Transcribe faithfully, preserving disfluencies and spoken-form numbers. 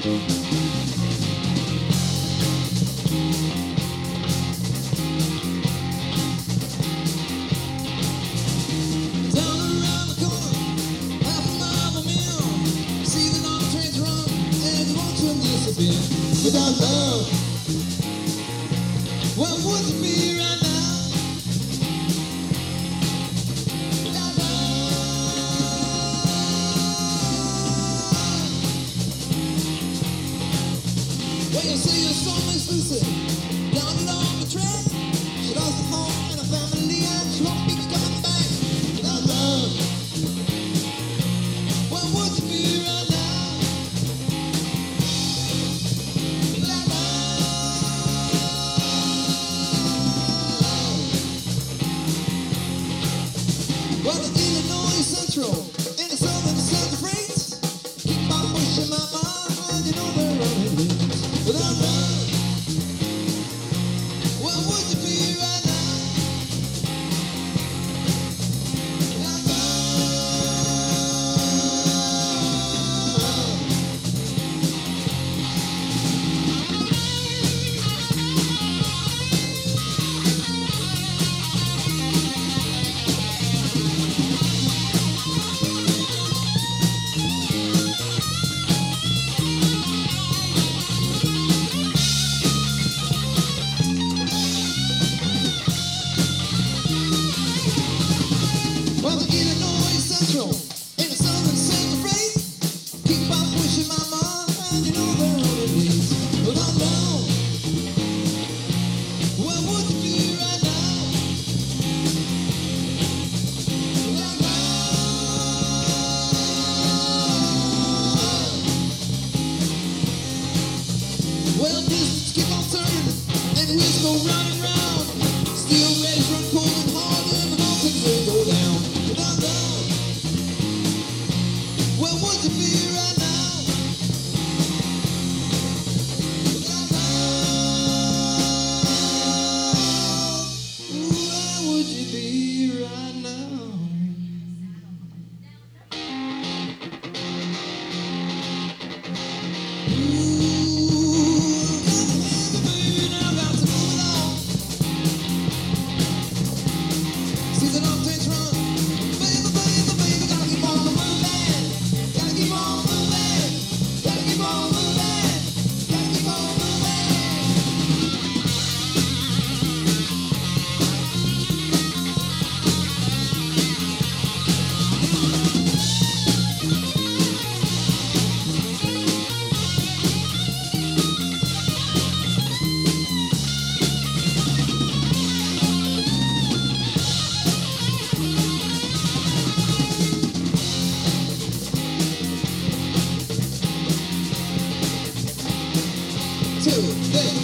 Without love, what would it be right now? Without love, well, you see your soul is lucid, down along the track. She lost her home and her family, and she won't be coming back. Without love, what would it be right now? Well, the Illinois Central and the Southern Southern Freights keep on pushing my mind, you know they're running lanes. Without love, what would you be right now? Without well, the Illinois Central and the Southern Central Freight keep on pushing my mind, you know they're running lanes. Without love, what would you be right now? Without love, well, distance keep on turning and the wheels go round and round. Steel rays run cold and hard and the mountains will go down. Without love, where would you be right now? Without love, where would you be right now? Ooh, baby, now got to move along. See the long trains run, baby, baby, baby, gotta keep on moving, gotta keep on moving, gotta keep on moving, gotta keep on moving. Two, three.